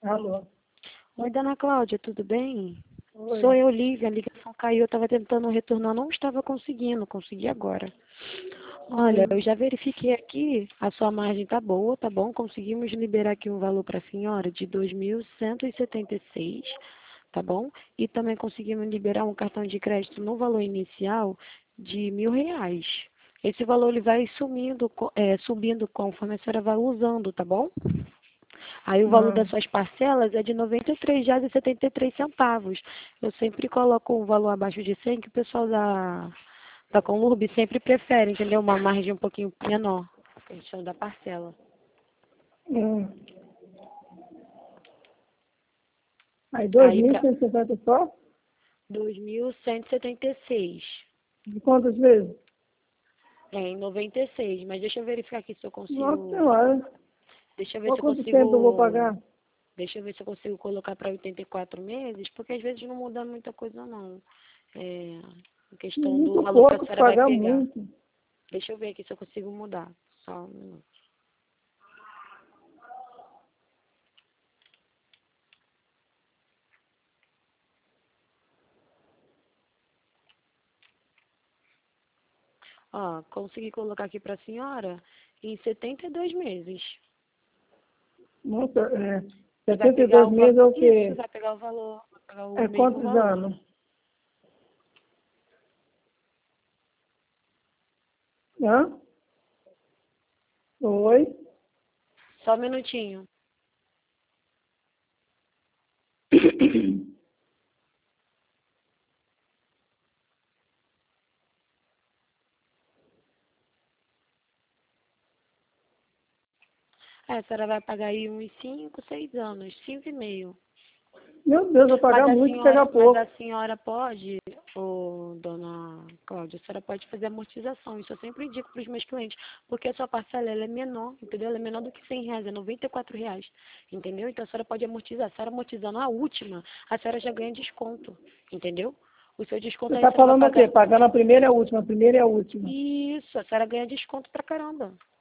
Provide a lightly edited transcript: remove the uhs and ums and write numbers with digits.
Alô? Oi, dona Cláudia, tudo bem? Oi. Sou eu, Lívia. A ligação caiu, eu estava tentando retornar, não estava conseguindo, consegui agora. Olha, eu já verifiquei aqui, a sua margem tá boa, tá bom? Conseguimos liberar aqui um valor para a senhora de 2.176, tá bom? E também conseguimos liberar um cartão de crédito no valor inicial de R$ 1.000. Esse valor ele vai sumindo, subindo conforme a senhora vai usando, tá bom? Aí o valor Ah, das suas parcelas é de R$ 93,73. Eu sempre coloco um valor abaixo de 100 que o pessoal da Conlurb sempre prefere, entendeu? Uma margem um pouquinho menor, questão da parcela. hum. Aí Aí para 2.150 só? 2.176. De quantas vezes? É, em 96. Mas deixa eu verificar aqui se eu Nossa consigo. Senhora. Deixa eu ver Por se eu quanto tempo eu vou consigo. pagar? Deixa eu ver se eu consigo colocar para 84 meses, porque às vezes não muda muita coisa não. É, em questão do Muito valor que a pouco, senhora vai pagar pegar. muito. Deixa eu ver aqui se eu consigo mudar. Só um minuto. Ó, consegui colocar aqui para a senhora em 72 meses. Nossa, E vai pegar 72 o meses é o isso, quê? vai pegar o valor, vai pegar o É mesmo quantos valor. anos? Hã? Oi? Só um minutinho. É, a senhora vai pagar aí uns 5, 6 anos, 5,5. Meu Deus, vou pagar muito e pegar Mas a pouco. senhora pode, ô, dona Cláudia, a senhora pode fazer amortização. Isso eu sempre indico para os meus clientes, porque a sua parcela ela é menor, entendeu? Ela é menor do que R$ 100, é R$ 94, entendeu? Então a senhora pode amortizar. A senhora amortizando a última, a senhora já ganha desconto, entendeu? O seu desconto Você aí a está senhora vai falando o quê? pagar. Pagando a primeira e a última, a primeira e a última. Isso, a senhora ganha desconto pra caramba.